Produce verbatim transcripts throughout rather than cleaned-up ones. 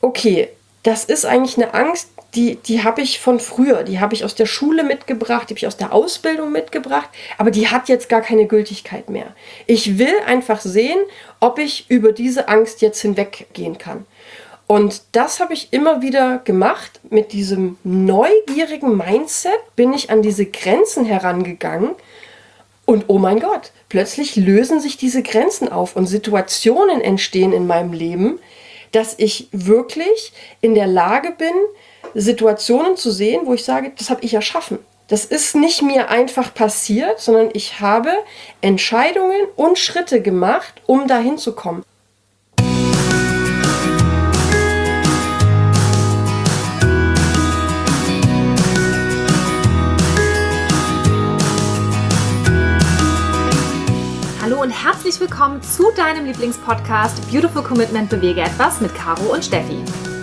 okay, das ist eigentlich eine Angst, die, die habe ich von früher, die habe ich aus der Schule mitgebracht, die habe ich aus der Ausbildung mitgebracht, aber die hat jetzt gar keine Gültigkeit mehr. Ich will einfach sehen, ob ich über diese Angst jetzt hinweggehen kann. Und das habe ich immer wieder gemacht. Mit diesem neugierigen Mindset bin ich an diese Grenzen herangegangen. Und oh mein Gott, plötzlich lösen sich diese Grenzen auf und Situationen entstehen in meinem Leben, dass ich wirklich in der Lage bin, Situationen zu sehen, wo ich sage, das habe ich erschaffen. Das ist nicht mir einfach passiert, sondern ich habe Entscheidungen und Schritte gemacht, um dahin zu kommen. Hallo und herzlich willkommen zu deinem Lieblingspodcast Beautiful Commitment Bewege etwas mit Caro und Steffi.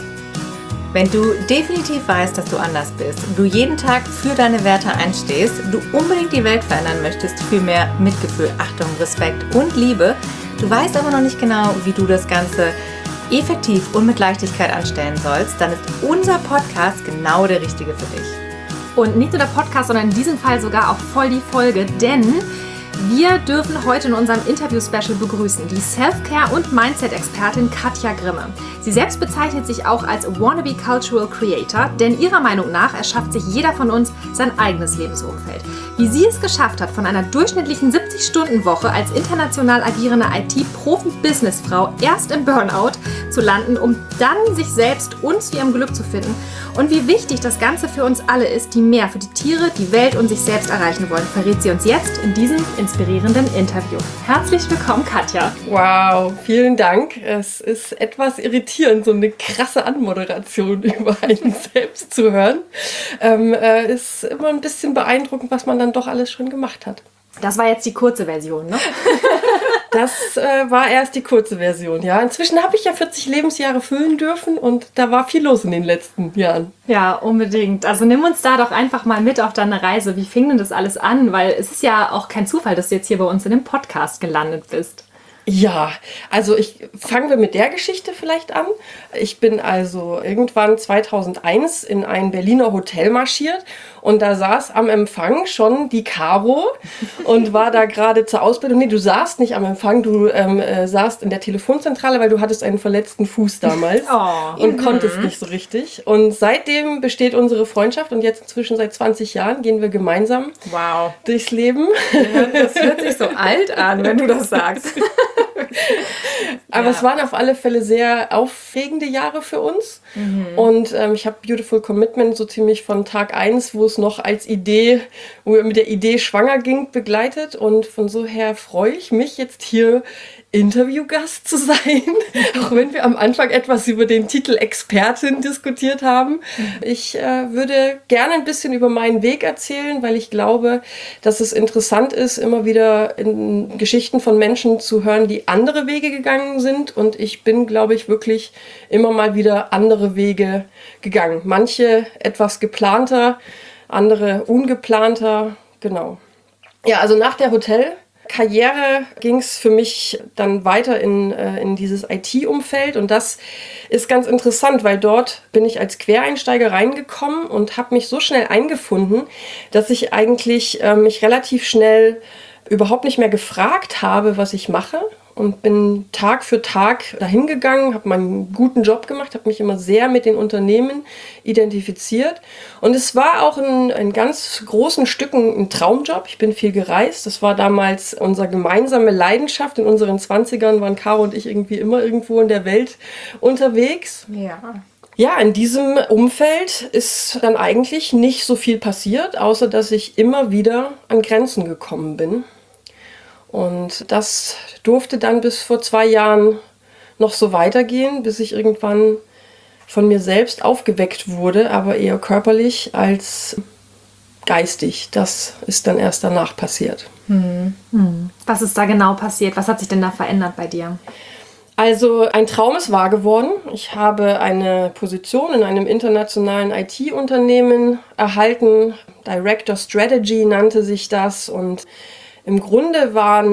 Wenn du definitiv weißt, dass du anders bist, du jeden Tag für deine Werte einstehst, du unbedingt die Welt verändern möchtest für mehr Mitgefühl, Achtung, Respekt und Liebe, du weißt aber noch nicht genau, wie du das Ganze effektiv und mit Leichtigkeit anstellen sollst, dann ist unser Podcast genau der richtige für dich. Und nicht nur der Podcast, sondern in diesem Fall sogar auch voll die Folge, denn wir dürfen heute in unserem Interview-Special begrüßen die Self-Care- und Mindset-Expertin Katja Grimme. Sie selbst bezeichnet sich auch als Wannabe Cultural Creator, denn ihrer Meinung nach erschafft sich jeder von uns sein eigenes Lebensumfeld. Wie sie es geschafft hat, von einer durchschnittlichen siebzig-Stunden-Woche als international agierende I T-Profi-Businessfrau erst im Burnout zu landen, um dann sich selbst und zu ihrem Glück zu finden. Und wie wichtig das Ganze für uns alle ist, die mehr für die Tiere, die Welt und sich selbst erreichen wollen, verrät sie uns jetzt in diesem inspirierenden Interview. Herzlich willkommen, Katja. Wow, vielen Dank. Es ist etwas irritierend, so eine krasse Anmoderation über einen selbst zu hören. Ähm, äh, ist immer ein bisschen beeindruckend, was man dann doch alles schon gemacht hat. Das war jetzt die kurze Version, ne? Das äh, war erst die kurze Version, ja. Inzwischen habe ich ja vierzig Lebensjahre füllen dürfen und da war viel los in den letzten Jahren. Ja, unbedingt. Also nimm uns da doch einfach mal mit auf deine Reise. Wie fing denn das alles an? Weil es ist ja auch kein Zufall, dass du jetzt hier bei uns in dem Podcast gelandet bist. Ja, also ich fangen wir mit der Geschichte vielleicht an. Ich bin also irgendwann zweitausendeins in ein Berliner Hotel marschiert und da saß am Empfang schon die Caro und war da gerade zur Ausbildung. Nee, du saßt nicht am Empfang, du ähm, äh, saßt in der Telefonzentrale, weil du hattest einen verletzten Fuß damals oh. und mhm. konntest nicht so richtig. Und seitdem besteht unsere Freundschaft und jetzt inzwischen seit zwanzig Jahren gehen wir gemeinsam wow. durchs Leben. Ja, das hört sich so alt an, wenn du das sagst. Aber ja. Es waren auf alle Fälle sehr aufregende Jahre für uns. Mhm. Und ähm, ich habe Beautiful Commitment so ziemlich von Tag eins, wo es noch als Idee, wo wir mit der Idee schwanger ging, begleitet. Und von so her freue ich mich jetzt hier Interviewgast zu sein, auch wenn wir am Anfang etwas über den Titel Expertin diskutiert haben. Ich äh, würde gerne ein bisschen über meinen Weg erzählen, weil ich glaube, dass es interessant ist, immer wieder in Geschichten von Menschen zu hören, die andere Wege gegangen sind. Und ich bin, glaube ich, wirklich immer mal wieder andere Wege gegangen. Manche etwas geplanter, andere ungeplanter, genau. Ja, also nach der Hotel Karriere ging es für mich dann weiter in, äh, in dieses I T-Umfeld und das ist ganz interessant, weil dort bin ich als Quereinsteiger reingekommen und habe mich so schnell eingefunden, dass ich eigentlich äh, mich relativ schnell überhaupt nicht mehr gefragt habe, was ich mache. Und bin Tag für Tag dahin gegangen, habe meinen guten Job gemacht, habe mich immer sehr mit den Unternehmen identifiziert. Und es war auch in, in ganz großen Stücken ein Traumjob. Ich bin viel gereist. Das war damals unsere gemeinsame Leidenschaft. In unseren zwanzigern waren Caro und ich irgendwie immer irgendwo in der Welt unterwegs. Ja. Ja, in diesem Umfeld ist dann eigentlich nicht so viel passiert, außer dass ich immer wieder an Grenzen gekommen bin. Und das durfte dann bis vor zwei Jahren noch so weitergehen, bis ich irgendwann von mir selbst aufgeweckt wurde, aber eher körperlich als geistig. Das ist dann erst danach passiert. Hm. Hm. Was ist da genau passiert? Was hat sich denn da verändert bei dir? Also ein Traum ist wahr geworden. Ich habe eine Position in einem internationalen I T-Unternehmen erhalten. Director Strategy nannte sich das und im Grunde waren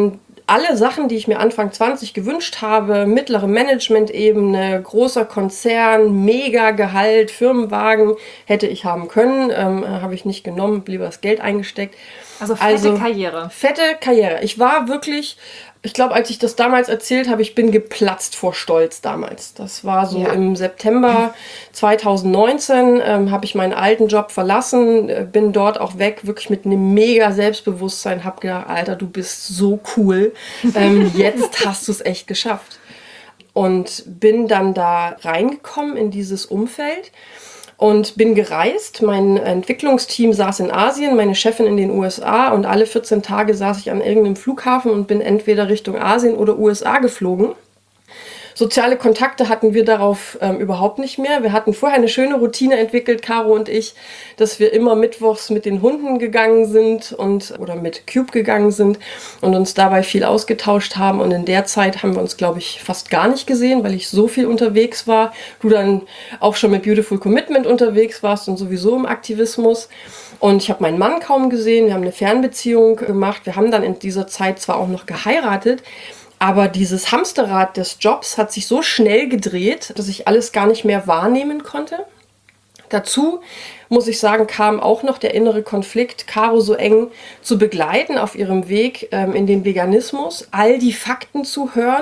alle Sachen, die ich mir Anfang zwanzig gewünscht habe, mittlere Management-Ebene, großer Konzern, mega Gehalt, Firmenwagen, hätte ich haben können. Ähm, habe ich nicht genommen, lieber das Geld eingesteckt. Also fette also, Karriere. Fette Karriere. Ich war wirklich, ich glaube, als ich das damals erzählt habe, ich bin geplatzt vor Stolz damals. Das war so ja. im September zwanzig neunzehn, ähm, habe ich meinen alten Job verlassen, äh, bin dort auch weg, wirklich mit einem mega Selbstbewusstsein, habe gedacht, Alter, du bist so cool, ähm, jetzt hast du es echt geschafft. Und bin dann da reingekommen in dieses Umfeld. Und bin gereist. Mein Entwicklungsteam saß in Asien, meine Chefin in den U S A und alle vierzehn Tage saß ich an irgendeinem Flughafen und bin entweder Richtung Asien oder U S A geflogen. Soziale Kontakte hatten wir darauf ähm, überhaupt nicht mehr. Wir hatten vorher eine schöne Routine entwickelt, Caro und ich, dass wir immer mittwochs mit den Hunden gegangen sind und oder mit Cube gegangen sind und uns dabei viel ausgetauscht haben. Und in der Zeit haben wir uns, glaube ich, fast gar nicht gesehen, weil ich so viel unterwegs war. Du dann auch schon mit Beautiful Commitment unterwegs warst und sowieso im Aktivismus. Und ich habe meinen Mann kaum gesehen. Wir haben eine Fernbeziehung gemacht. Wir haben dann in dieser Zeit zwar auch noch geheiratet, aber dieses Hamsterrad des Jobs hat sich so schnell gedreht, dass ich alles gar nicht mehr wahrnehmen konnte. Dazu, muss ich sagen, kam auch noch der innere Konflikt, Caro so eng zu begleiten auf ihrem Weg ähm, in den Veganismus, all die Fakten zu hören.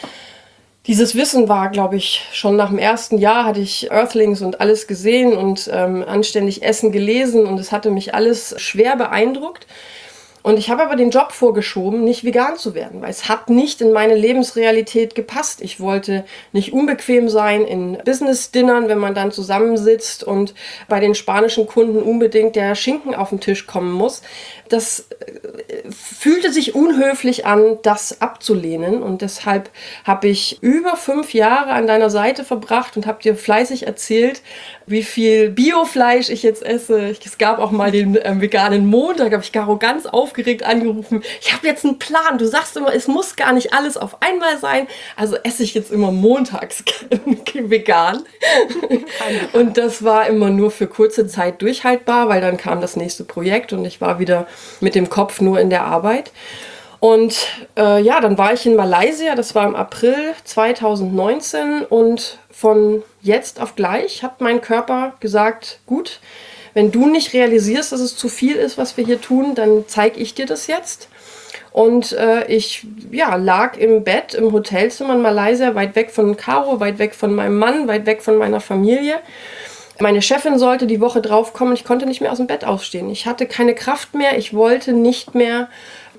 Dieses Wissen war, glaube ich, schon nach dem ersten Jahr hatte ich Earthlings und alles gesehen und ähm, anständig Essen gelesen und es hatte mich alles schwer beeindruckt. Und ich habe aber den Job vorgeschoben, nicht vegan zu werden, weil es hat nicht in meine Lebensrealität gepasst. Ich wollte nicht unbequem sein in Business-Dinnern, wenn man dann zusammensitzt und bei den spanischen Kunden unbedingt der Schinken auf den Tisch kommen muss. Das fühlte sich unhöflich an, das abzulehnen. Und deshalb habe ich über fünf Jahre an deiner Seite verbracht und habe dir fleißig erzählt, wie viel Biofleisch ich jetzt esse. Es gab auch mal den äh, veganen Montag, habe ich Caro ganz aufgeregt angerufen. Ich habe jetzt einen Plan. Du sagst immer, es muss gar nicht alles auf einmal sein. Also esse ich jetzt immer montags vegan. Und das war immer nur für kurze Zeit durchhaltbar, weil dann kam das nächste Projekt und ich war wieder mit dem Kopf nur in der Arbeit. Und äh, ja, dann war ich in Malaysia, das war im April zwanzig neunzehn und von jetzt auf gleich hat mein Körper gesagt, gut, wenn du nicht realisierst, dass es zu viel ist, was wir hier tun, dann zeige ich dir das jetzt. Und äh, ich ja, lag im Bett im Hotelzimmer in Malaysia, weit weg von Caro, weit weg von meinem Mann, weit weg von meiner Familie. Meine Chefin sollte die Woche drauf kommen, ich konnte nicht mehr aus dem Bett aufstehen. Ich hatte keine Kraft mehr, ich wollte nicht mehr,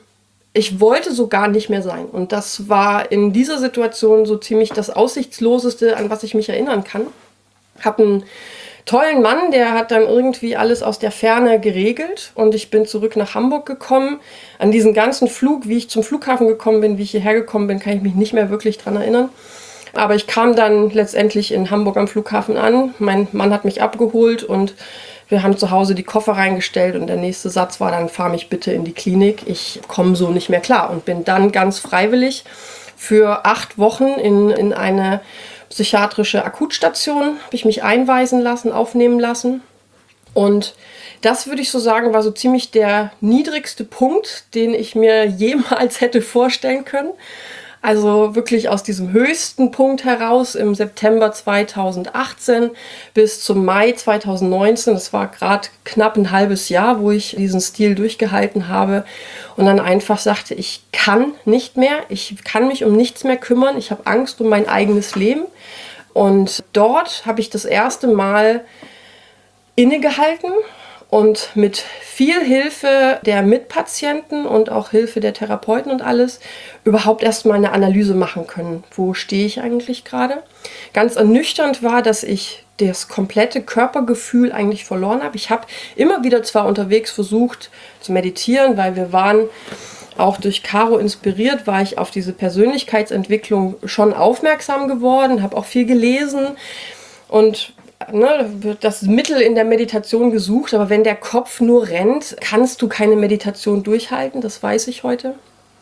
ich wollte so gar nicht mehr sein. Und das war in dieser Situation so ziemlich das Aussichtsloseste, an was ich mich erinnern kann. Ich habe einen tollen Mann, der hat dann irgendwie alles aus der Ferne geregelt und ich bin zurück nach Hamburg gekommen. An diesen ganzen Flug, wie ich zum Flughafen gekommen bin, wie ich hierher gekommen bin, kann ich mich nicht mehr wirklich dran erinnern. Aber ich kam dann letztendlich in Hamburg am Flughafen an. Mein Mann hat mich abgeholt und wir haben zu Hause die Koffer reingestellt und der nächste Satz war dann, fahr mich bitte in die Klinik, ich komme so nicht mehr klar. Und bin dann ganz freiwillig für acht Wochen in, in eine psychiatrische Akutstation, habe ich mich einweisen lassen, aufnehmen lassen. Und das würde ich so sagen, war so ziemlich der niedrigste Punkt, den ich mir jemals hätte vorstellen können. Also wirklich aus diesem höchsten Punkt heraus im September zwanzig achtzehn bis zum Mai zwanzig neunzehn. Das war gerade knapp ein halbes Jahr, wo ich diesen Stil durchgehalten habe und dann einfach sagte, ich kann nicht mehr, ich kann mich um nichts mehr kümmern, ich habe Angst um mein eigenes Leben. Und dort habe ich das erste Mal innegehalten und mit viel Hilfe der Mitpatienten und auch Hilfe der Therapeuten und alles überhaupt erstmal eine Analyse machen können. Wo stehe ich eigentlich gerade? Ganz ernüchternd war, dass ich das komplette Körpergefühl eigentlich verloren habe. Ich habe immer wieder zwar unterwegs versucht zu meditieren, weil wir waren auch durch Caro inspiriert, war ich auf diese Persönlichkeitsentwicklung schon aufmerksam geworden, habe auch viel gelesen und Ne, das Mittel in der Meditation gesucht, aber wenn der Kopf nur rennt, kannst du keine Meditation durchhalten, das weiß ich heute.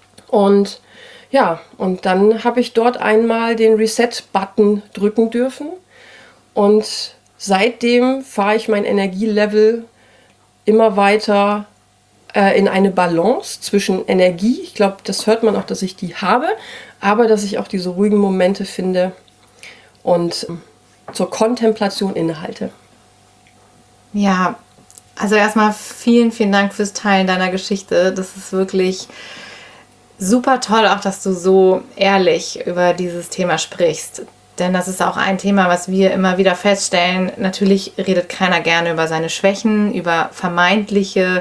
Und ja, und dann habe ich dort einmal den Reset-Button drücken dürfen und seitdem fahre ich mein Energielevel immer weiter äh, in eine Balance zwischen Energie, ich glaube, das hört man auch, dass ich die habe, aber dass ich auch diese ruhigen Momente finde und zur Kontemplation innehalte. Ja, also erstmal vielen, vielen Dank fürs Teilen deiner Geschichte. Das ist wirklich super toll, auch dass du so ehrlich über dieses Thema sprichst. Denn das ist auch ein Thema, was wir immer wieder feststellen. Natürlich redet keiner gerne über seine Schwächen, über vermeintliche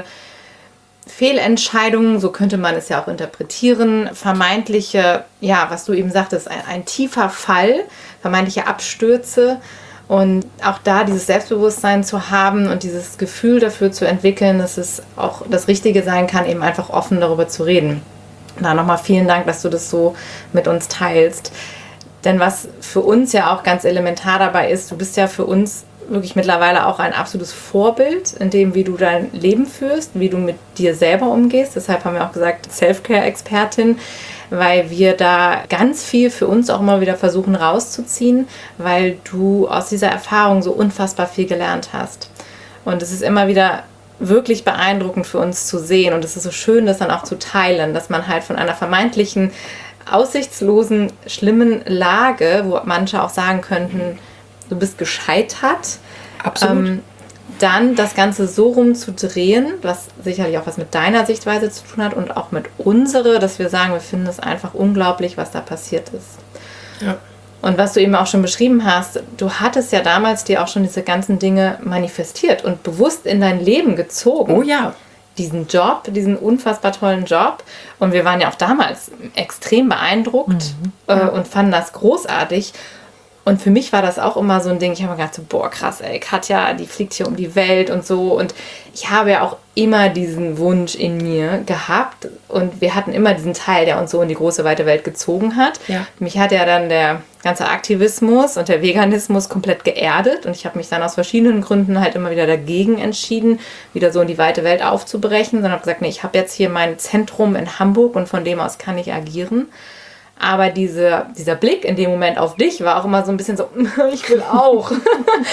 Fehlentscheidungen, so könnte man es ja auch interpretieren. Vermeintliche, ja, was du eben sagtest, ein, ein tiefer Fall, vermeintliche Abstürze. Und auch da dieses Selbstbewusstsein zu haben und dieses Gefühl dafür zu entwickeln, dass es auch das Richtige sein kann, eben einfach offen darüber zu reden. Da nochmal vielen Dank, dass du das so mit uns teilst. Denn was für uns ja auch ganz elementar dabei ist, du bist ja für uns wirklich mittlerweile auch ein absolutes Vorbild in dem, wie du dein Leben führst, wie du mit dir selber umgehst. Deshalb haben wir auch gesagt, Self-Care-Expertin, weil wir da ganz viel für uns auch immer wieder versuchen rauszuziehen, weil du aus dieser Erfahrung so unfassbar viel gelernt hast. Und es ist immer wieder wirklich beeindruckend für uns zu sehen und es ist so schön, das dann auch zu teilen, dass man halt von einer vermeintlichen, aussichtslosen, schlimmen Lage, wo manche auch sagen könnten, du bist gescheitert, Absolut. Ähm, dann das Ganze so rumzudrehen, was sicherlich auch was mit deiner Sichtweise zu tun hat und auch mit unserer, dass wir sagen, wir finden es einfach unglaublich, was da passiert ist. Ja. Und was du eben auch schon beschrieben hast, du hattest ja damals dir auch schon diese ganzen Dinge manifestiert und bewusst in dein Leben gezogen. Oh ja. Diesen Job, diesen unfassbar tollen Job. Und wir waren ja auch damals extrem beeindruckt mhm. äh, und fanden das großartig. Und für mich war das auch immer so ein Ding, ich habe mir gedacht, so, boah, krass, ey, Katja, die fliegt hier um die Welt und so. Und ich habe ja auch immer diesen Wunsch in mir gehabt. Und wir hatten immer diesen Teil, der uns so in die große, weite Welt gezogen hat. Ja. Mich hat ja dann der ganze Aktivismus und der Veganismus komplett geerdet. Und ich habe mich dann aus verschiedenen Gründen halt immer wieder dagegen entschieden, wieder so in die weite Welt aufzubrechen. Sondern habe gesagt, nee, ich habe jetzt hier mein Zentrum in Hamburg und von dem aus kann ich agieren. Aber diese, dieser Blick in dem Moment auf dich war auch immer so ein bisschen so, ich will auch. Und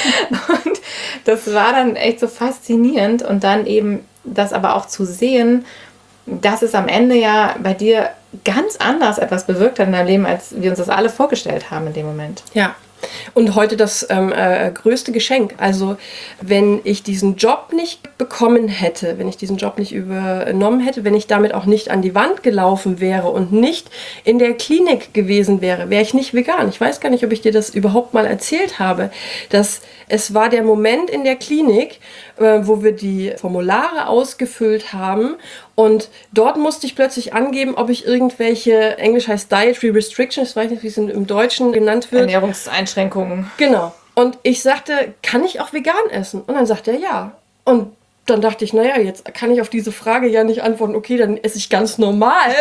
das war dann echt so faszinierend. Und dann eben das aber auch zu sehen, dass es am Ende ja bei dir ganz anders etwas bewirkt hat in deinem Leben, als wir uns das alle vorgestellt haben in dem Moment. Ja. Und heute das ähm, äh, größte Geschenk. Also wenn ich diesen Job nicht bekommen hätte, wenn ich diesen Job nicht übernommen hätte, wenn ich damit auch nicht an die Wand gelaufen wäre und nicht in der Klinik gewesen wäre, wäre ich nicht vegan. Ich weiß gar nicht, ob ich dir das überhaupt mal erzählt habe. Dass es war der Moment in der Klinik, äh, wo wir die Formulare ausgefüllt haben. Und dort musste ich plötzlich angeben, ob ich irgendwelche, Englisch heißt Dietary Restrictions, ich weiß nicht, wie es im Deutschen genannt wird. Ernährungseinschränkungen. Genau. Und ich sagte, kann ich auch vegan essen? Und dann sagte er ja. Und dann dachte ich, naja, jetzt kann ich auf diese Frage ja nicht antworten, okay, dann esse ich ganz normal.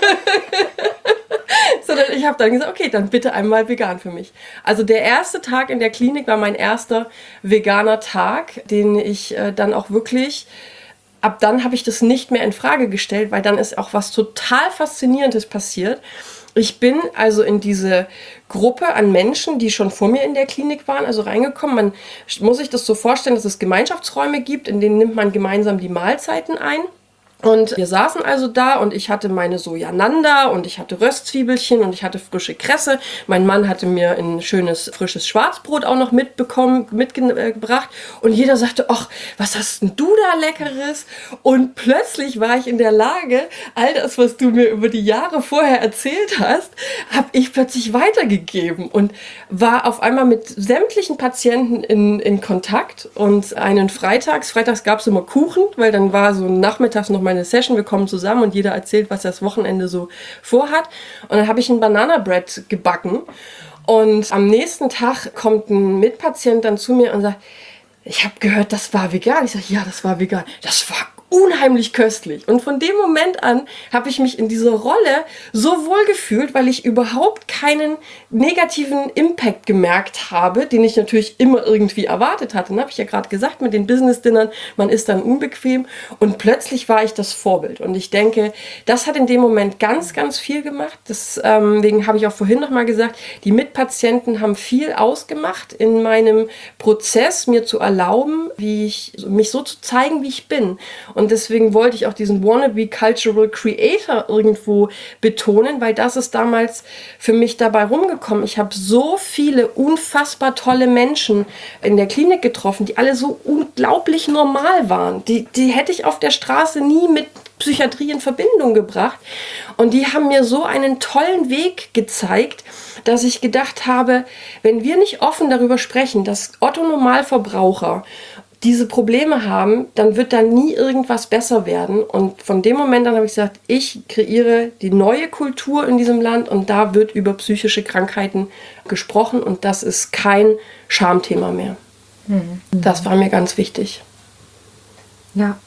Sondern ich habe dann gesagt, okay, dann bitte einmal vegan für mich. Also der erste Tag in der Klinik war mein erster veganer Tag, den ich äh, dann auch wirklich... Ab dann habe ich das nicht mehr in Frage gestellt, weil dann ist auch was total Faszinierendes passiert. Ich bin also in diese Gruppe an Menschen, die schon vor mir in der Klinik waren, also reingekommen. Man muss sich das so vorstellen, dass es Gemeinschaftsräume gibt, in denen nimmt man gemeinsam die Mahlzeiten ein. Und wir saßen also da und ich hatte meine Sojananda und ich hatte Röstzwiebelchen und ich hatte frische Kresse. Mein Mann hatte mir ein schönes frisches Schwarzbrot auch noch mitbekommen, mitgebracht. Und jeder sagte, ach, was hast denn du da Leckeres? Und plötzlich war ich in der Lage, all das, was du mir über die Jahre vorher erzählt hast, habe ich plötzlich weitergegeben und war auf einmal mit sämtlichen Patienten in, in Kontakt. Und einen Freitags, freitags gab es immer Kuchen, weil dann war so nachmittags noch meine Session, wir kommen zusammen und jeder erzählt, was er das Wochenende so vorhat. Und dann habe ich ein Banana Bread gebacken und am nächsten Tag kommt ein Mitpatient dann zu mir und sagt, ich habe gehört, das war vegan. Ich sage, ja, das war vegan. Das war unheimlich köstlich. Und von dem Moment an habe ich mich in dieser Rolle so wohl gefühlt, weil ich überhaupt keinen negativen Impact gemerkt habe, den ich natürlich immer irgendwie erwartet hatte. Dann habe ich ja gerade gesagt, mit den Business-Dinnern, man ist dann unbequem und plötzlich war ich das Vorbild. Und ich denke, das hat in dem Moment ganz, ganz viel gemacht. Deswegen ähm, habe ich auch vorhin nochmal gesagt, die Mitpatienten haben viel ausgemacht in meinem Prozess, mir zu erlauben, wie ich, mich so zu zeigen, wie ich bin. Und und deswegen wollte ich auch diesen Wannabe Cultural Creator irgendwo betonen, weil das ist damals für mich dabei rumgekommen. Ich habe so viele unfassbar tolle Menschen in der Klinik getroffen, die alle so unglaublich normal waren. Die, die hätte ich auf der Straße nie mit Psychiatrie in Verbindung gebracht. Und die haben mir so einen tollen Weg gezeigt, dass ich gedacht habe, wenn wir nicht offen darüber sprechen, dass Otto-Normalverbraucher diese Probleme haben, dann wird da nie irgendwas besser werden. Und von dem Moment an habe ich gesagt, ich kreiere die neue Kultur in diesem Land und da wird über psychische Krankheiten gesprochen und das ist kein Schamthema mehr. Mhm. Das war mir ganz wichtig. Ja.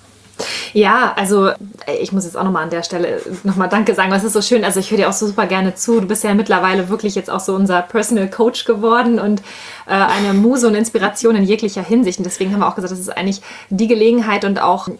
Ja, also ich muss jetzt auch nochmal an der Stelle nochmal Danke sagen, das ist so schön, also ich höre dir auch so super gerne zu, du bist ja mittlerweile wirklich jetzt auch so unser Personal Coach geworden und äh, eine Muse und Inspiration in jeglicher Hinsicht und deswegen haben wir auch gesagt, das ist eigentlich die Gelegenheit und auch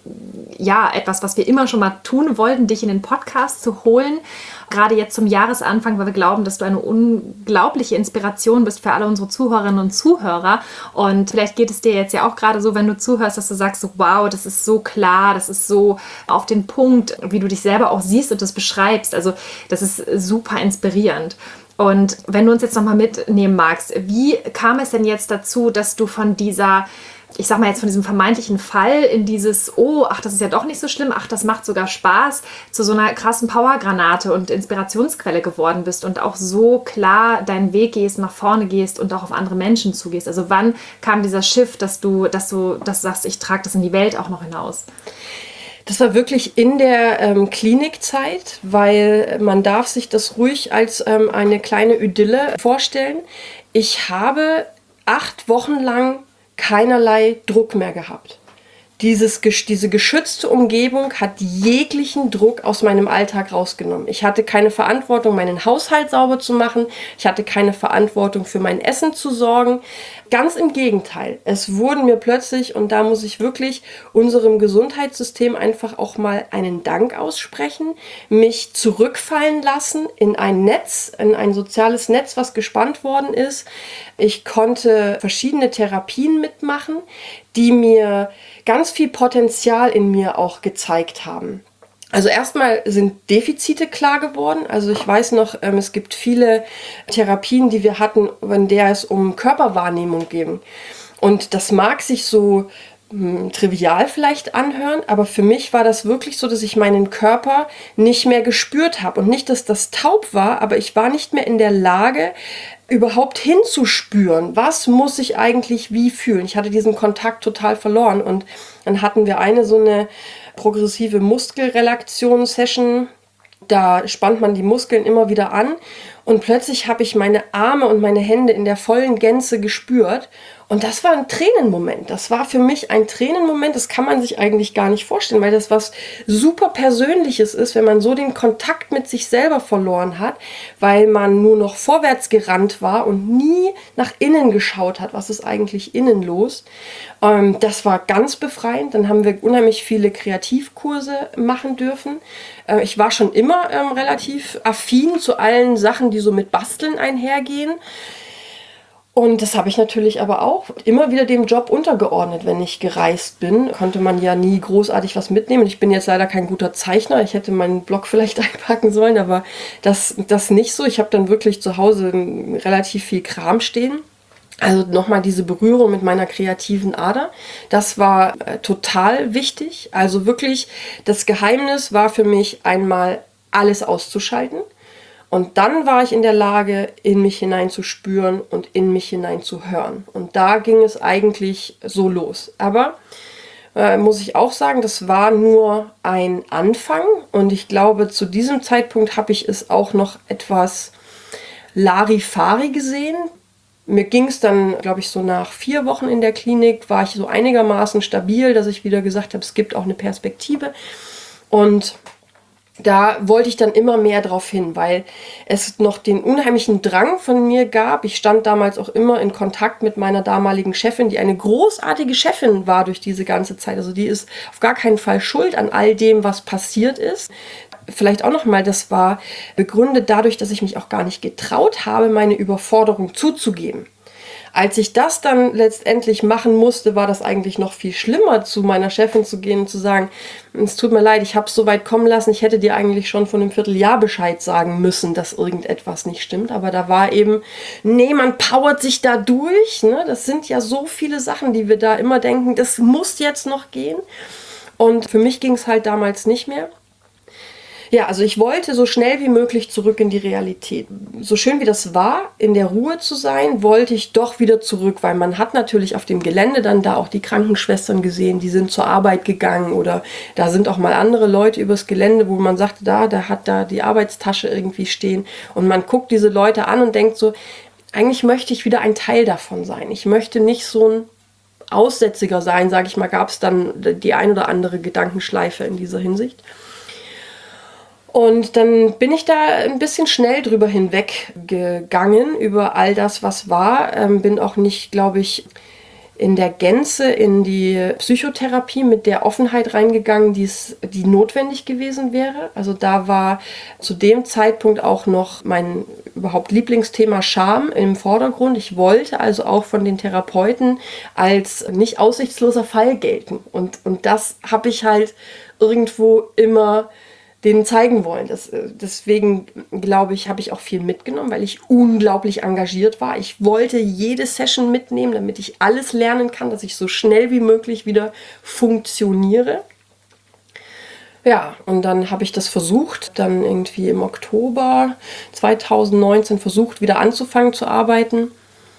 ja etwas, was wir immer schon mal tun wollten, dich in den Podcast zu holen, gerade jetzt zum Jahresanfang, weil wir glauben, dass du eine unglaubliche Inspiration bist für alle unsere Zuhörerinnen und Zuhörer und vielleicht geht es dir jetzt ja auch gerade so, wenn du zuhörst, dass du sagst, so, wow, das ist so klar, das ist so auf den Punkt, wie du dich selber auch siehst und das beschreibst. Also das ist super inspirierend. Und wenn du uns jetzt nochmal mitnehmen magst, wie kam es denn jetzt dazu, dass du von dieser, ich sag mal jetzt von diesem vermeintlichen Fall in dieses, oh, ach, das ist ja doch nicht so schlimm, ach, das macht sogar Spaß, zu so einer krassen Powergranate und Inspirationsquelle geworden bist und auch so klar deinen Weg gehst, nach vorne gehst und auch auf andere Menschen zugehst? Also wann kam dieser Shift, dass du, dass du, dass du sagst, ich trage das in die Welt auch noch hinaus? Das war wirklich in der ähm, Klinikzeit, weil man darf sich das ruhig als ähm, eine kleine Idylle vorstellen. Ich habe acht Wochen lang keinerlei Druck mehr gehabt. Dieses, diese geschützte Umgebung hat jeglichen Druck aus meinem Alltag rausgenommen. Ich hatte keine Verantwortung, meinen Haushalt sauber zu machen. Ich hatte keine Verantwortung, für mein Essen zu sorgen. Ganz im Gegenteil. Es wurden mir plötzlich, und da muss ich wirklich unserem Gesundheitssystem einfach auch mal einen Dank aussprechen, mich zurückfallen lassen in ein Netz, in ein soziales Netz, was gespannt worden ist. Ich konnte verschiedene Therapien mitmachen, die mir ganz viel Potenzial in mir auch gezeigt haben. Also erstmal sind Defizite klar geworden. Also ich weiß noch, ähm, es gibt viele Therapien, die wir hatten, in der es um Körperwahrnehmung ging. Und das mag sich so mh, trivial vielleicht anhören, aber für mich war das wirklich so, dass ich meinen Körper nicht mehr gespürt habe. Und nicht, dass das taub war, aber ich war nicht mehr in der Lage, überhaupt hinzuspüren, was muss ich eigentlich wie fühlen. Ich hatte diesen Kontakt total verloren und dann hatten wir eine so eine progressive Muskelrelaktion-Session. Da spannt man die Muskeln immer wieder an und plötzlich habe ich meine Arme und meine Hände in der vollen Gänze gespürt und das war ein Tränenmoment. Das war für mich ein Tränenmoment, das kann man sich eigentlich gar nicht vorstellen, weil das was super Persönliches ist, wenn man so den Kontakt mit sich selber verloren hat, weil man nur noch vorwärts gerannt war und nie nach innen geschaut hat, was ist eigentlich innen los. Ähm, das war ganz befreiend. Dann haben wir unheimlich viele Kreativkurse machen dürfen. Äh, ich war schon immer ähm, relativ affin zu allen Sachen, die so mit Basteln einhergehen. Und das habe ich natürlich aber auch immer wieder dem Job untergeordnet, wenn ich gereist bin. Konnte man ja nie großartig was mitnehmen. Ich bin jetzt leider kein guter Zeichner. Ich hätte meinen Blog vielleicht einpacken sollen, aber das, das nicht so. Ich habe dann wirklich zu Hause relativ viel Kram stehen. Also nochmal diese Berührung mit meiner kreativen Ader, das war äh, total wichtig. Also wirklich, das Geheimnis war für mich einmal alles auszuschalten. Und dann war ich in der Lage, in mich hineinzuspüren und in mich hineinzuhören. Und da ging es eigentlich so los. Aber äh, muss ich auch sagen, das war nur ein Anfang. Und ich glaube, zu diesem Zeitpunkt habe ich es auch noch etwas Larifari gesehen. Mir ging es dann, glaube ich, so nach vier Wochen in der Klinik, war ich so einigermaßen stabil, dass ich wieder gesagt habe, es gibt auch eine Perspektive. Und da wollte ich dann immer mehr drauf hin, weil es noch den unheimlichen Drang von mir gab. Ich stand damals auch immer in Kontakt mit meiner damaligen Chefin, die eine großartige Chefin war durch diese ganze Zeit. Also die ist auf gar keinen Fall schuld an all dem, was passiert ist. Vielleicht auch nochmal, das war begründet dadurch, dass ich mich auch gar nicht getraut habe, meine Überforderung zuzugeben. als ich das dann letztendlich machen musste, war das eigentlich noch viel schlimmer, zu meiner Chefin zu gehen und zu sagen, es tut mir leid, ich habe es so weit kommen lassen, ich hätte dir eigentlich schon von einem Vierteljahr Bescheid sagen müssen, dass irgendetwas nicht stimmt. Aber da war eben, nee, man powert sich da durch. Ne? Das sind ja so viele Sachen, die wir da immer denken, das muss jetzt noch gehen. Und für mich ging es halt damals nicht mehr. Ja, also ich wollte so schnell wie möglich zurück in die Realität. So schön wie das war, in der Ruhe zu sein, wollte ich doch wieder zurück, weil man hat natürlich auf dem Gelände dann da auch die Krankenschwestern gesehen, die sind zur Arbeit gegangen oder da sind auch mal andere Leute übers Gelände, wo man sagte, da, da hat da die Arbeitstasche irgendwie stehen und man guckt diese Leute an und denkt so, eigentlich möchte ich wieder ein Teil davon sein. Ich möchte nicht so ein Aussätziger sein, sage ich mal, gab es dann die ein oder andere Gedankenschleife in dieser Hinsicht. Und dann bin ich da ein bisschen schnell drüber hinweggegangen, über all das, was war. Ähm, bin auch nicht, glaube ich, in der Gänze in die Psychotherapie mit der Offenheit reingegangen, die's, die notwendig gewesen wäre. Also da war zu dem Zeitpunkt auch noch mein überhaupt Lieblingsthema Scham im Vordergrund. Ich wollte also auch von den Therapeuten als nicht aussichtsloser Fall gelten. Und, und das habe ich halt irgendwo immer denen zeigen wollen. Das, deswegen, glaube ich, habe ich auch viel mitgenommen, weil ich unglaublich engagiert war. Ich wollte jede Session mitnehmen, damit ich alles lernen kann, dass ich so schnell wie möglich wieder funktioniere. Ja, und dann habe ich das versucht, dann irgendwie im Oktober zweitausendneunzehn versucht, wieder anzufangen zu arbeiten.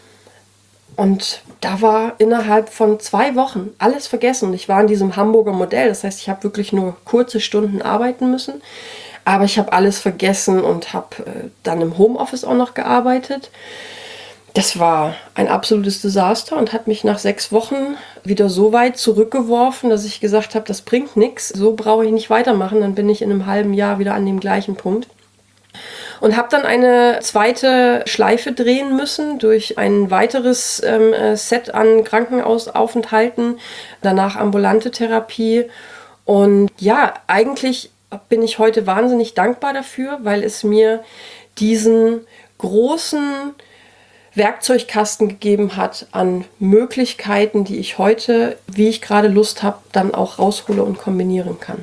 Und da war innerhalb von zwei Wochen alles vergessen. Ich war in diesem Hamburger Modell, das heißt, ich habe wirklich nur kurze Stunden arbeiten müssen. Aber ich habe alles vergessen und habe äh, dann im Homeoffice auch noch gearbeitet. Das war ein absolutes Desaster und hat mich nach sechs Wochen wieder so weit zurückgeworfen, dass ich gesagt habe, das bringt nichts. So brauche ich nicht weitermachen. Dann bin ich in einem halben Jahr wieder an dem gleichen Punkt. Und habe dann eine zweite Schleife drehen müssen durch ein weiteres ähm, Set an Krankenhausaufenthalten, danach ambulante Therapie. Und ja, eigentlich bin ich heute wahnsinnig dankbar dafür, weil es mir diesen großen Werkzeugkasten gegeben hat an Möglichkeiten, die ich heute, wie ich gerade Lust habe, dann auch raushole und kombinieren kann.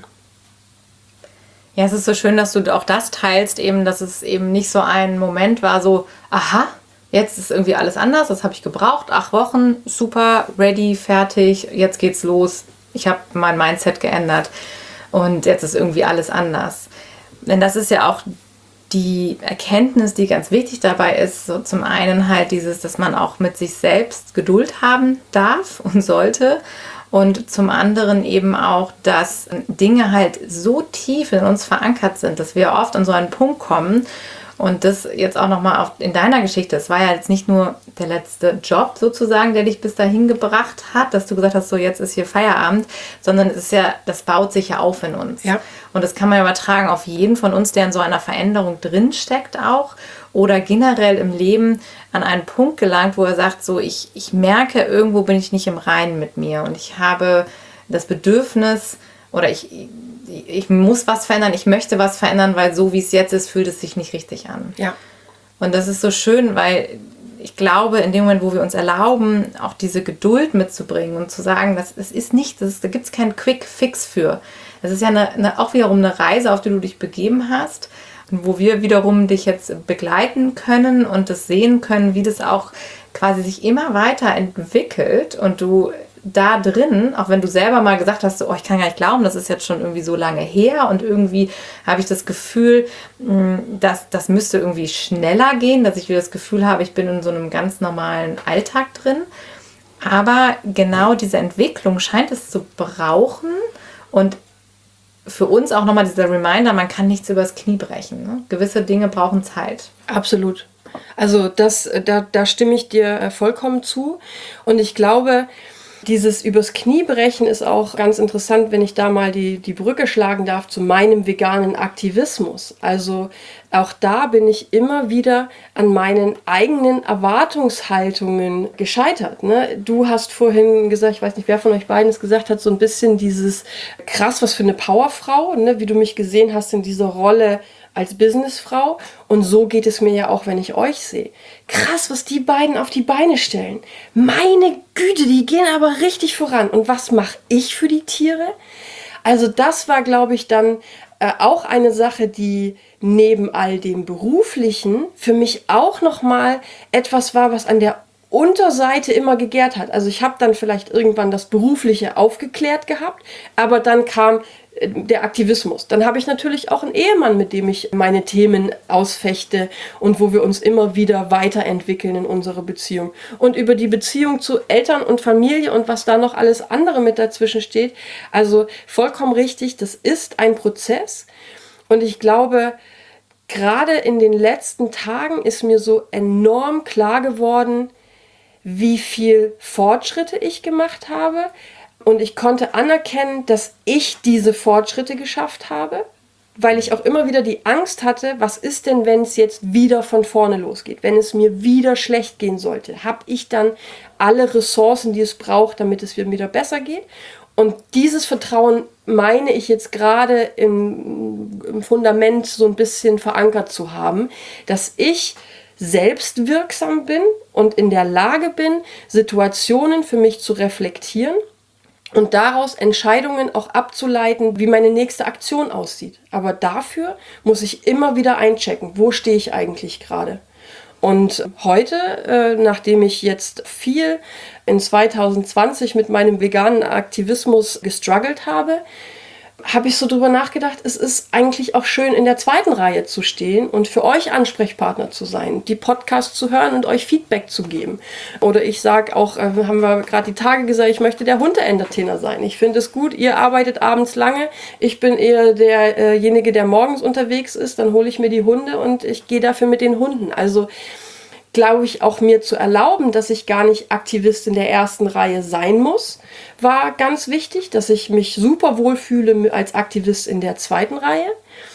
Ja, es ist so schön, dass du auch das teilst, eben, dass es eben nicht so ein Moment war, so, aha, jetzt ist irgendwie alles anders, das habe ich gebraucht, acht Wochen, super, ready, fertig, jetzt geht's los, ich habe mein Mindset geändert und jetzt ist irgendwie alles anders. Denn das ist ja auch die Erkenntnis, die ganz wichtig dabei ist, so zum einen halt dieses, dass man auch mit sich selbst Geduld haben darf und sollte. Und zum anderen eben auch, dass Dinge halt so tief in uns verankert sind, dass wir oft an so einen Punkt kommen. Und das jetzt auch nochmal in deiner Geschichte. Es war ja jetzt nicht nur der letzte Job sozusagen, der dich bis dahin gebracht hat, dass du gesagt hast, so jetzt ist hier Feierabend, sondern es ist ja, das baut sich ja auf in uns. Ja. Und das kann man übertragen auf jeden von uns, der in so einer Veränderung drinsteckt auch. Oder generell im Leben an einen Punkt gelangt, wo er sagt, so ich, ich merke, irgendwo bin ich nicht im Reinen mit mir und ich habe das Bedürfnis oder ich, ich muss was verändern, ich möchte was verändern, weil so wie es jetzt ist, fühlt es sich nicht richtig an. Ja. Und das ist so schön, weil ich glaube, in dem Moment, wo wir uns erlauben, auch diese Geduld mitzubringen und zu sagen, das, das ist nicht, das ist, da gibt es keinen Quick Fix für. Das ist ja eine, eine, auch wiederum eine Reise, auf die du dich begeben hast. Und wo wir wiederum dich jetzt begleiten können und das sehen können, wie das auch quasi sich immer weiter entwickelt und du da drin, auch wenn du selber mal gesagt hast, so, oh, ich kann gar nicht glauben, das ist jetzt schon irgendwie so lange her und irgendwie habe ich das Gefühl, dass das müsste irgendwie schneller gehen, dass ich wieder das Gefühl habe, ich bin in so einem ganz normalen Alltag drin. Aber genau diese Entwicklung scheint es zu brauchen und für uns auch nochmal dieser Reminder, man kann nichts übers Knie brechen. Ne? Gewisse Dinge brauchen Zeit. Absolut. Also das, da, da stimme ich dir vollkommen zu. Und ich glaube, dieses übers Knie brechen ist auch ganz interessant, wenn ich da mal die, die Brücke schlagen darf zu meinem veganen Aktivismus. Also auch da bin ich immer wieder an meinen eigenen Erwartungshaltungen gescheitert. Ne? Du hast vorhin gesagt, ich weiß nicht, wer von euch beiden es gesagt hat, so ein bisschen dieses krass, was für eine Powerfrau, ne? Wie du mich gesehen hast in dieser Rolle als Businessfrau. Und so geht es mir ja auch, wenn ich euch sehe. Krass, was die beiden auf die Beine stellen. Meine Güte, die gehen aber richtig voran. Und was mache ich für die Tiere? Also das war, glaube ich, dann äh, auch eine Sache, die neben all dem Beruflichen für mich auch nochmal etwas war, was an der Unterseite immer gegärt hat. Also ich habe dann vielleicht irgendwann das Berufliche aufgeklärt gehabt, aber dann kam äh, der Aktivismus. Dann habe ich natürlich auch einen Ehemann, mit dem ich meine Themen ausfechte und wo wir uns immer wieder weiterentwickeln in unserer Beziehung. Und über die Beziehung zu Eltern und Familie und was da noch alles andere mit dazwischen steht. Also vollkommen richtig, das ist ein Prozess. Und ich glaube, gerade in den letzten Tagen ist mir so enorm klar geworden, wie viel Fortschritte ich gemacht habe. Und ich konnte anerkennen, dass ich diese Fortschritte geschafft habe, weil ich auch immer wieder die Angst hatte, was ist denn, wenn es jetzt wieder von vorne losgeht? Wenn es mir wieder schlecht gehen sollte, habe ich dann alle Ressourcen, die es braucht, damit es mir wieder besser geht? Und dieses Vertrauen meine ich jetzt gerade im, im Fundament so ein bisschen verankert zu haben, dass ich selbstwirksam bin und in der Lage bin, Situationen für mich zu reflektieren und daraus Entscheidungen auch abzuleiten, wie meine nächste Aktion aussieht. Aber dafür muss ich immer wieder einchecken, wo stehe ich eigentlich gerade. Und heute, äh, nachdem ich jetzt viel in zwanzig zwanzig mit meinem veganen Aktivismus gestruggelt habe, habe ich so drüber nachgedacht, es ist eigentlich auch schön, in der zweiten Reihe zu stehen und für euch Ansprechpartner zu sein, die Podcasts zu hören und euch Feedback zu geben. Oder ich sage auch, äh, haben wir gerade die Tage gesagt, ich möchte der Hunde-Entertainer sein. Ich finde es gut, ihr arbeitet abends lange, ich bin eher derjenige, der morgens unterwegs ist, dann hole ich mir die Hunde und ich gehe dafür mit den Hunden. Also glaube ich, auch mir zu erlauben, dass ich gar nicht Aktivistin der ersten Reihe sein muss, war ganz wichtig, dass ich mich super wohlfühle als Aktivist in der zweiten Reihe.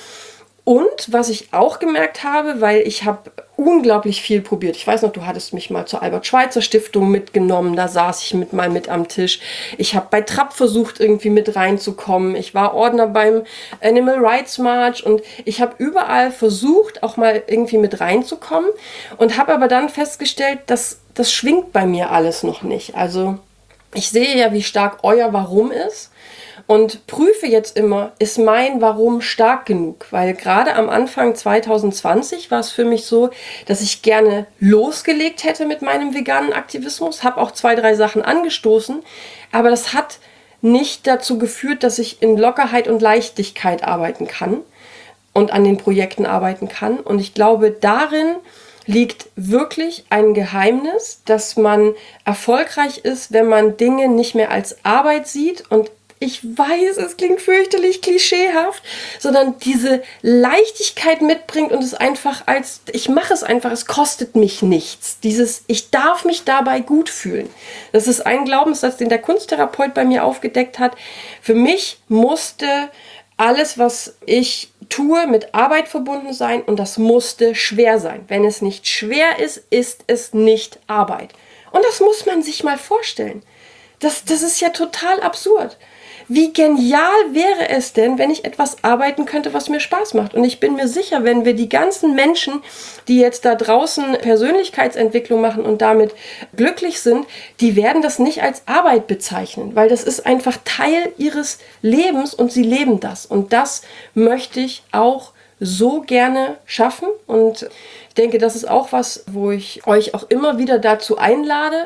Und was ich auch gemerkt habe, weil ich habe unglaublich viel probiert. Ich weiß noch, du hattest mich mal zur Albert-Schweitzer-Stiftung mitgenommen. Da saß ich mit mal mit am Tisch. Ich habe bei Trapp versucht, irgendwie mit reinzukommen. Ich war Ordner beim Animal Rights March und ich habe überall versucht, auch mal irgendwie mit reinzukommen und habe aber dann festgestellt, dass das schwingt bei mir alles noch nicht. Also ich sehe ja, wie stark euer Warum ist. Und prüfe jetzt immer, ist mein Warum stark genug? Weil gerade am Anfang zwanzig zwanzig war es für mich so, dass ich gerne losgelegt hätte mit meinem veganen Aktivismus, habe auch zwei, drei Sachen angestoßen, aber das hat nicht dazu geführt, dass ich in Lockerheit und Leichtigkeit arbeiten kann und an den Projekten arbeiten kann. Und ich glaube, darin liegt wirklich ein Geheimnis, dass man erfolgreich ist, wenn man Dinge nicht mehr als Arbeit sieht und ich weiß, es klingt fürchterlich klischeehaft, sondern diese Leichtigkeit mitbringt und es einfach als, ich mache es einfach, es kostet mich nichts. Dieses, ich darf mich dabei gut fühlen. Das ist ein Glaubenssatz, den der Kunsttherapeut bei mir aufgedeckt hat. Für mich musste alles, was ich tue, mit Arbeit verbunden sein und das musste schwer sein. Wenn es nicht schwer ist, ist es nicht Arbeit. Und das muss man sich mal vorstellen. Das, das ist ja total absurd. Wie genial wäre es denn, wenn ich etwas arbeiten könnte, was mir Spaß macht? Und ich bin mir sicher, wenn wir die ganzen Menschen, die jetzt da draußen Persönlichkeitsentwicklung machen und damit glücklich sind, die werden das nicht als Arbeit bezeichnen, weil das ist einfach Teil ihres Lebens und sie leben das. Und das möchte ich auch so gerne schaffen. Und ich denke, das ist auch was, wo ich euch auch immer wieder dazu einlade,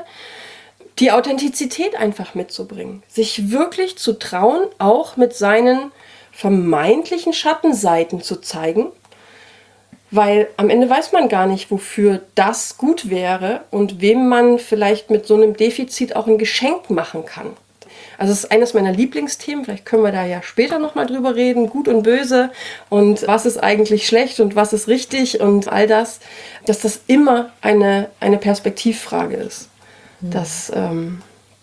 die Authentizität einfach mitzubringen. Sich wirklich zu trauen, auch mit seinen vermeintlichen Schattenseiten zu zeigen. Weil am Ende weiß man gar nicht, wofür das gut wäre und wem man vielleicht mit so einem Defizit auch ein Geschenk machen kann. Also es ist eines meiner Lieblingsthemen, vielleicht können wir da ja später nochmal drüber reden, gut und böse und was ist eigentlich schlecht und was ist richtig und all das, dass das immer eine, eine Perspektivfrage ist. Das, ähm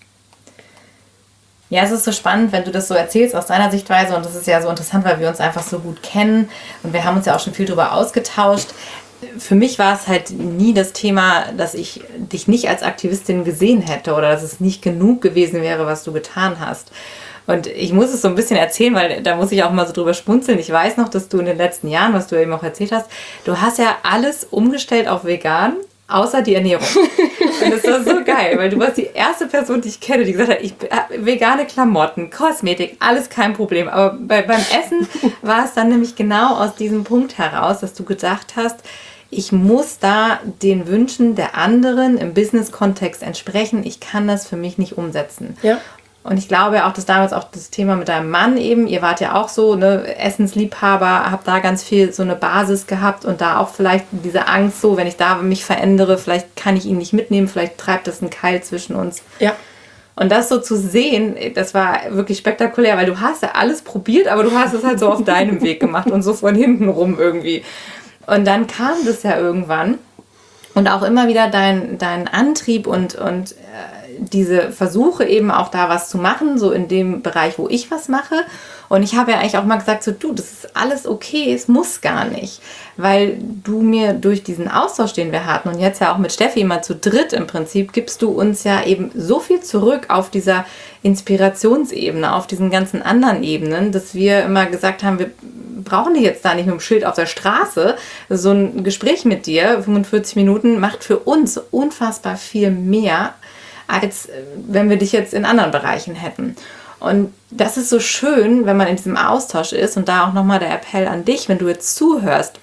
ja, es ist so spannend, wenn du das so erzählst aus deiner Sichtweise und das ist ja so interessant, weil wir uns einfach so gut kennen und wir haben uns ja auch schon viel darüber ausgetauscht. Für mich war es halt nie das Thema, dass ich dich nicht als Aktivistin gesehen hätte oder dass es nicht genug gewesen wäre, was du getan hast. Und ich muss es so ein bisschen erzählen, weil da muss ich auch mal so drüber schmunzeln. Ich weiß noch, dass du in den letzten Jahren, was du eben auch erzählt hast, du hast ja alles umgestellt auf vegan, außer die Ernährung. Und das war so geil, weil du warst die erste Person, die ich kenne, die gesagt hat, ich vegane Klamotten, Kosmetik, alles kein Problem. Aber bei, beim Essen war es dann nämlich genau aus diesem Punkt heraus, dass du gedacht hast, ich muss da den Wünschen der anderen im Business-Kontext entsprechen. Ich kann das für mich nicht umsetzen. Ja. Und ich glaube auch, dass damals auch das Thema mit deinem Mann eben, ihr wart ja auch so, ne, Essensliebhaber, habt da ganz viel so eine Basis gehabt und da auch vielleicht diese Angst so, wenn ich da mich verändere, vielleicht kann ich ihn nicht mitnehmen, vielleicht treibt das einen Keil zwischen uns. Ja. Und das so zu sehen, das war wirklich spektakulär, weil du hast ja alles probiert, aber du hast es halt so auf deinem Weg gemacht und so von hinten rum irgendwie. Und dann kam das ja irgendwann und auch immer wieder dein, dein Antrieb und, und äh, diese Versuche eben auch da was zu machen, so in dem Bereich, wo ich was mache. Und ich habe ja eigentlich auch mal gesagt, so du, das ist alles okay, es muss gar nicht. Weil du mir durch diesen Austausch, den wir hatten und jetzt ja auch mit Steffi mal zu dritt im Prinzip, gibst du uns ja eben so viel zurück auf dieser Inspirationsebene, auf diesen ganzen anderen Ebenen, dass wir immer gesagt haben, wir brauchen dich jetzt da nicht mit dem Schild auf der Straße. So ein Gespräch mit dir, fünfundvierzig Minuten, macht für uns unfassbar viel mehr, als wenn wir dich jetzt in anderen Bereichen hätten. Und das ist so schön, wenn man in diesem Austausch ist und da auch nochmal der Appell an dich, wenn du jetzt zuhörst,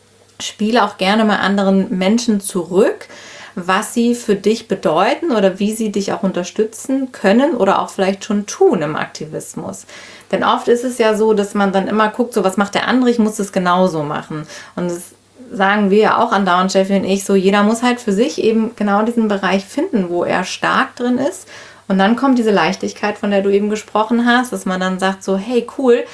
spiele auch gerne mal anderen Menschen zurück, was sie für dich bedeuten oder wie sie dich auch unterstützen können oder auch vielleicht schon tun im Aktivismus. Denn oft ist es ja so, dass man dann immer guckt, so was macht der andere, ich muss es genauso machen. Und das sagen wir ja auch andauernd, Steffi und ich, so jeder muss halt für sich eben genau diesen Bereich finden, wo er stark drin ist. Und dann kommt diese Leichtigkeit, von der du eben gesprochen hast, dass man dann sagt so, hey cool,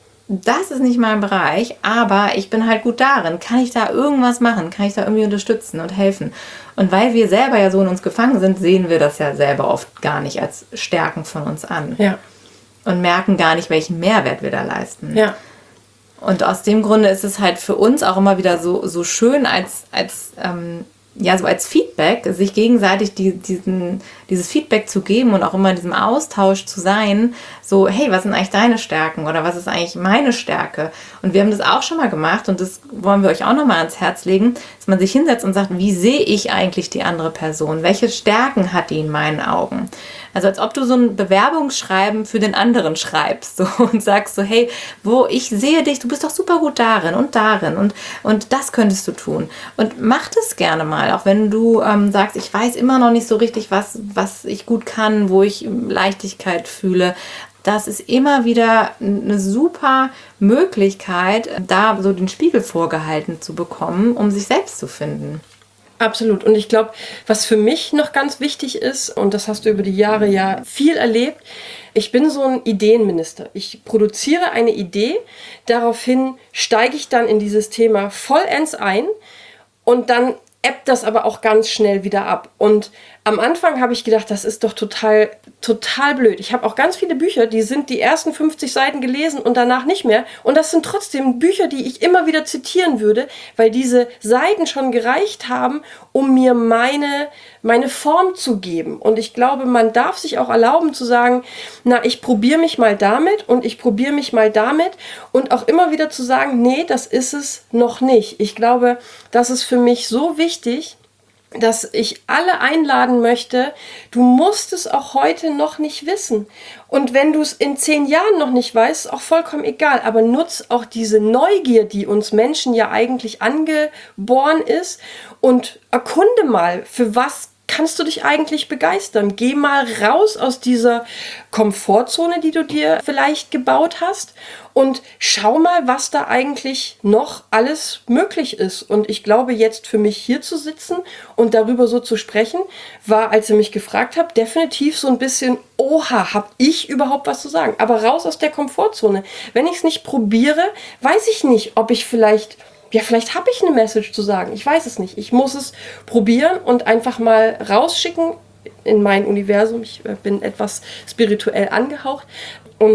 das ist nicht mein Bereich, aber ich bin halt gut darin. Kann ich da irgendwas machen? Kann ich da irgendwie unterstützen und helfen? Und weil wir selber ja so in uns gefangen sind, sehen wir das ja selber oft gar nicht als Stärken von uns an. Ja. Und merken gar nicht, welchen Mehrwert wir da leisten. Ja. Und aus dem Grunde ist es halt für uns auch immer wieder so, so schön als, als, ähm, ja, so als Feedback, sich gegenseitig die, diesen, dieses Feedback zu geben und auch immer in diesem Austausch zu sein, so, hey, was sind eigentlich deine Stärken oder was ist eigentlich meine Stärke? Und wir haben das auch schon mal gemacht und das wollen wir euch auch nochmal ans Herz legen, dass man sich hinsetzt und sagt, wie sehe ich eigentlich die andere Person? Welche Stärken hat die in meinen Augen? Also als ob du so ein Bewerbungsschreiben für den anderen schreibst so, und sagst so, hey, wo ich sehe dich, du bist doch super gut darin und darin und, und das könntest du tun. Und mach das gerne mal, auch wenn du ähm, sagst, ich weiß immer noch nicht so richtig, was, was ich gut kann, wo ich Leichtigkeit fühle. Das ist immer wieder eine super Möglichkeit, da so den Spiegel vorgehalten zu bekommen, um sich selbst zu finden. Absolut. Und ich glaube, was für mich noch ganz wichtig ist, und das hast du über die Jahre ja viel erlebt, ich bin so ein Ideenminister. Ich produziere eine Idee, daraufhin steige ich dann in dieses Thema vollends ein und dann ebbt das aber auch ganz schnell wieder ab. Und am Anfang habe ich gedacht, das ist doch total, total blöd. Ich habe auch ganz viele Bücher, die sind die ersten fünfzig Seiten gelesen und danach nicht mehr. Und das sind trotzdem Bücher, die ich immer wieder zitieren würde, weil diese Seiten schon gereicht haben, um mir meine, meine Form zu geben. Und ich glaube, man darf sich auch erlauben zu sagen, na, ich probiere mich mal damit und ich probiere mich mal damit und auch immer wieder zu sagen, nee, das ist es noch nicht. Ich glaube, das ist für mich so wichtig, dass ich alle einladen möchte, du musst es auch heute noch nicht wissen. Und wenn du es in zehn Jahren noch nicht weißt, ist auch vollkommen egal. Aber nutz auch diese Neugier, die uns Menschen ja eigentlich angeboren ist und erkunde mal, für was kannst du dich eigentlich begeistern? Geh mal raus aus dieser Komfortzone, die du dir vielleicht gebaut hast und schau mal, was da eigentlich noch alles möglich ist. Und ich glaube, jetzt für mich hier zu sitzen und darüber so zu sprechen, war, als ihr mich gefragt habt, definitiv so ein bisschen, oha, hab ich überhaupt was zu sagen? Aber raus aus der Komfortzone. Wenn ich es nicht probiere, weiß ich nicht, ob ich vielleicht... Ja, vielleicht habe ich eine Message zu sagen. Ich weiß es nicht. Ich muss es probieren und einfach mal rausschicken in mein Universum. Ich bin etwas spirituell angehaucht und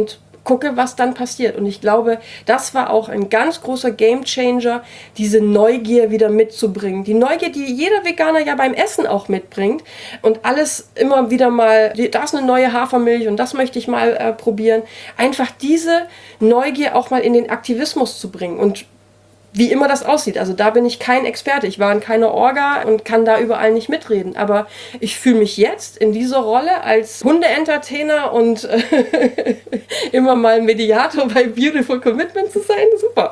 gucke, was dann passiert. Und ich glaube, das war auch ein ganz großer Gamechanger, diese Neugier wieder mitzubringen. Die Neugier, die jeder Veganer ja beim Essen auch mitbringt und alles immer wieder mal, da ist eine neue Hafermilch und das möchte ich mal äh, probieren. Einfach diese Neugier auch mal in den Aktivismus zu bringen und wie immer das aussieht. Also da bin ich kein Experte. Ich war in keiner Orga und kann da überall nicht mitreden. Aber ich fühle mich jetzt in dieser Rolle als Hunde-Entertainer und äh, immer mal Mediator bei Beautiful Commitment zu sein. Super.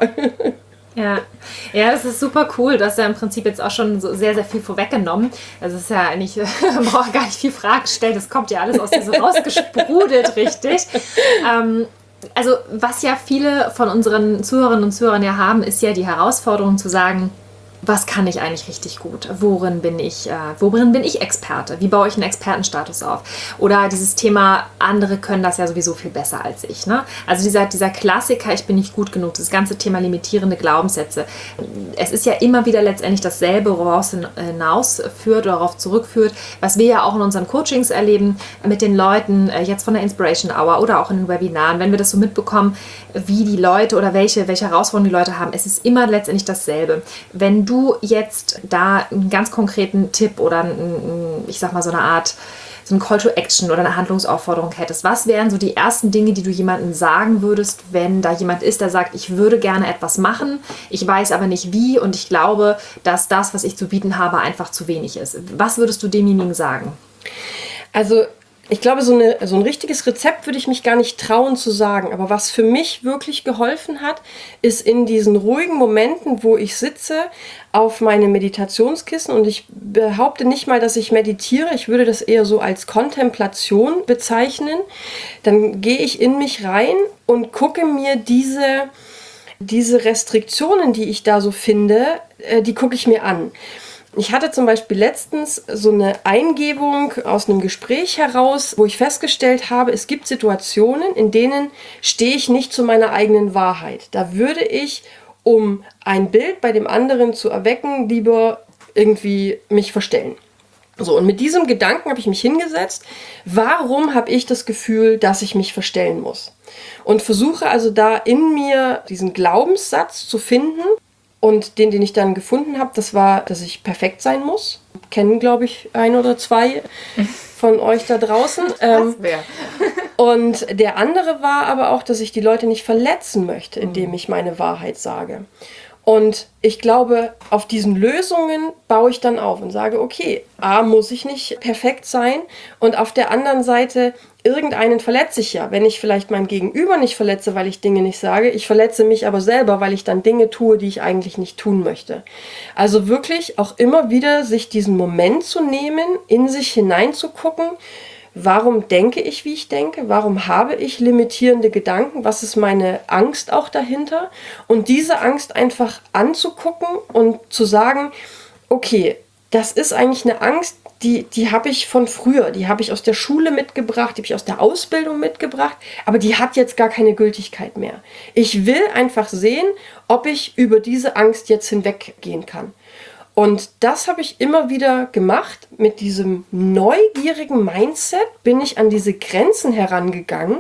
Ja, ja, das ist super cool. Du hast ja im Prinzip jetzt auch schon so sehr, sehr viel vorweggenommen. Also es ist ja eigentlich, man braucht gar nicht viel Fragen stellen. Das kommt ja alles aus dir so rausgesprudelt, richtig. Ähm, Also was ja viele von unseren Zuhörerinnen und Zuhörern ja haben, ist ja die Herausforderung zu sagen, was kann ich eigentlich richtig gut? Worin bin ich, äh, worin bin ich Experte? Wie baue ich einen Expertenstatus auf? Oder dieses Thema, andere können das ja sowieso viel besser als ich. Ne? Also dieser, dieser Klassiker, ich bin nicht gut genug, das ganze Thema limitierende Glaubenssätze. Es ist ja immer wieder letztendlich dasselbe, woraus hinausführt oder darauf zurückführt, was wir ja auch in unseren Coachings erleben mit den Leuten, äh, jetzt von der Inspiration Hour oder auch in den Webinaren, wenn wir das so mitbekommen, wie die Leute oder welche, welche Herausforderungen die Leute haben. Es ist immer letztendlich dasselbe. Wenn du jetzt da einen ganz konkreten Tipp oder einen, ich sag mal so eine Art, so ein Call to Action oder eine Handlungsaufforderung hättest, was wären so die ersten Dinge, die du jemandem sagen würdest, wenn da jemand ist, der sagt, ich würde gerne etwas machen, ich weiß aber nicht wie und ich glaube, dass das, was ich zu bieten habe, einfach zu wenig ist. Was würdest du demjenigen sagen? Also ich glaube, so, eine, so ein richtiges Rezept würde ich mich gar nicht trauen zu sagen. Aber was für mich wirklich geholfen hat, ist in diesen ruhigen Momenten, wo ich sitze auf meinem Meditationskissen und ich behaupte nicht mal, dass ich meditiere. Ich würde das eher so als Kontemplation bezeichnen. Dann gehe ich in mich rein und gucke mir diese, diese Restriktionen, die ich da so finde, die gucke ich mir an. Ich hatte zum Beispiel letztens so eine Eingebung aus einem Gespräch heraus, wo ich festgestellt habe, es gibt Situationen, in denen stehe ich nicht zu meiner eigenen Wahrheit. Da würde ich, um ein Bild bei dem anderen zu erwecken, lieber irgendwie mich verstellen. So, und mit diesem Gedanken habe ich mich hingesetzt, warum habe ich das Gefühl, dass ich mich verstellen muss? Und versuche also da in mir diesen Glaubenssatz zu finden. Und den, den ich dann gefunden habe, das war, dass ich perfekt sein muss. Kennen, glaube ich, ein oder zwei von euch da draußen. Ähm, und der andere war aber auch, dass ich die Leute nicht verletzen möchte, indem ich meine Wahrheit sage. Und ich glaube, auf diesen Lösungen baue ich dann auf und sage, okay, A, muss ich nicht perfekt sein und auf der anderen Seite, irgendeinen verletze ich ja. Wenn ich vielleicht mein Gegenüber nicht verletze, weil ich Dinge nicht sage, ich verletze mich aber selber, weil ich dann Dinge tue, die ich eigentlich nicht tun möchte. Also wirklich auch immer wieder sich diesen Moment zu nehmen, in sich hineinzugucken, warum denke ich, wie ich denke? Warum habe ich limitierende Gedanken? Was ist meine Angst auch dahinter? Und diese Angst einfach anzugucken und zu sagen, okay, das ist eigentlich eine Angst, die, die habe ich von früher, die habe ich aus der Schule mitgebracht, die habe ich aus der Ausbildung mitgebracht, aber die hat jetzt gar keine Gültigkeit mehr. Ich will einfach sehen, ob ich über diese Angst jetzt hinweggehen kann. Und das habe ich immer wieder gemacht. Mit diesem neugierigen Mindset bin ich an diese Grenzen herangegangen.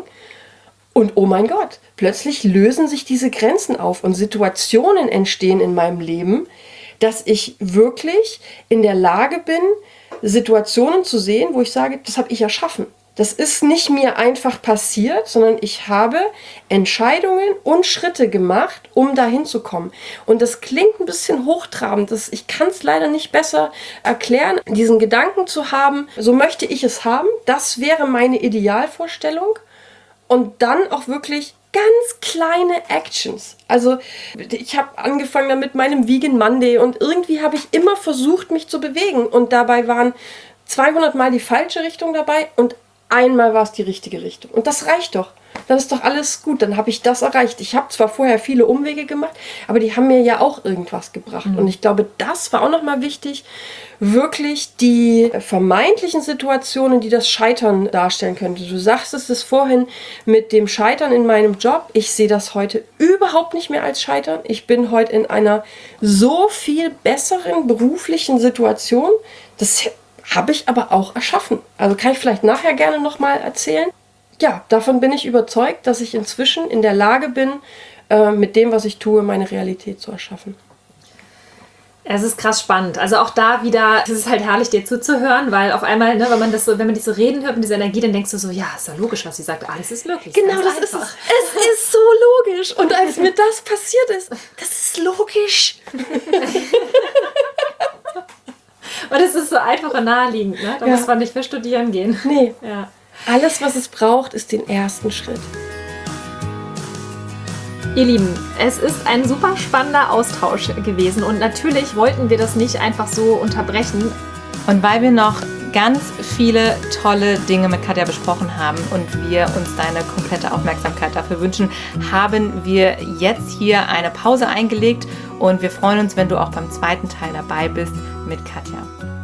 Und oh mein Gott, plötzlich lösen sich diese Grenzen auf und Situationen entstehen in meinem Leben, dass ich wirklich in der Lage bin, Situationen zu sehen, wo ich sage, das habe ich erschaffen. Das ist nicht mir einfach passiert, sondern ich habe Entscheidungen und Schritte gemacht, um dahin zu kommen. Und das klingt ein bisschen hochtrabend. Das, ich kann es leider nicht besser erklären, diesen Gedanken zu haben, so möchte ich es haben. Das wäre meine Idealvorstellung. Und dann auch wirklich ganz kleine Actions. Also ich habe angefangen dann mit meinem Vegan Monday und irgendwie habe ich immer versucht, mich zu bewegen. Und dabei waren zweihundert Mal die falsche Richtung dabei und einmal war es die richtige Richtung. Und das reicht doch. Dann ist doch alles gut. Dann habe ich das erreicht. Ich habe zwar vorher viele Umwege gemacht, aber die haben mir ja auch irgendwas gebracht. Mhm. Und ich glaube, das war auch nochmal wichtig, wirklich die vermeintlichen Situationen, die das Scheitern darstellen könnte. Du sagst es das vorhin mit dem Scheitern in meinem Job. Ich sehe das heute überhaupt nicht mehr als Scheitern. Ich bin heute in einer so viel besseren beruflichen Situation. Das habe ich aber auch erschaffen. Also kann ich vielleicht nachher gerne nochmal erzählen. ja, davon bin ich überzeugt, dass ich inzwischen in der Lage bin, äh, mit dem, was ich tue, meine Realität zu erschaffen. Es ist krass spannend. Also auch da wieder, es ist halt herrlich, dir zuzuhören, weil auf einmal, ne, wenn man das so, wenn man dich so reden hört mit dieser Energie, dann denkst du so, ja, ist ja logisch, was sie sagt, alles ist möglich. Genau, das ist es. Es ist so logisch. Und als mir das passiert ist, das ist logisch. Und es ist so einfach und naheliegend, ne? Da ja. muss man nicht für studieren gehen. Nee. Ja. Alles, was es braucht, ist den ersten Schritt. Ihr Lieben, es ist ein super spannender Austausch gewesen und natürlich wollten wir das nicht einfach so unterbrechen. Und weil wir noch ganz viele tolle Dinge mit Katja besprochen haben und wir uns deine komplette Aufmerksamkeit dafür wünschen, haben wir jetzt hier eine Pause eingelegt und wir freuen uns, wenn du auch beim zweiten Teil dabei bist mit Katja.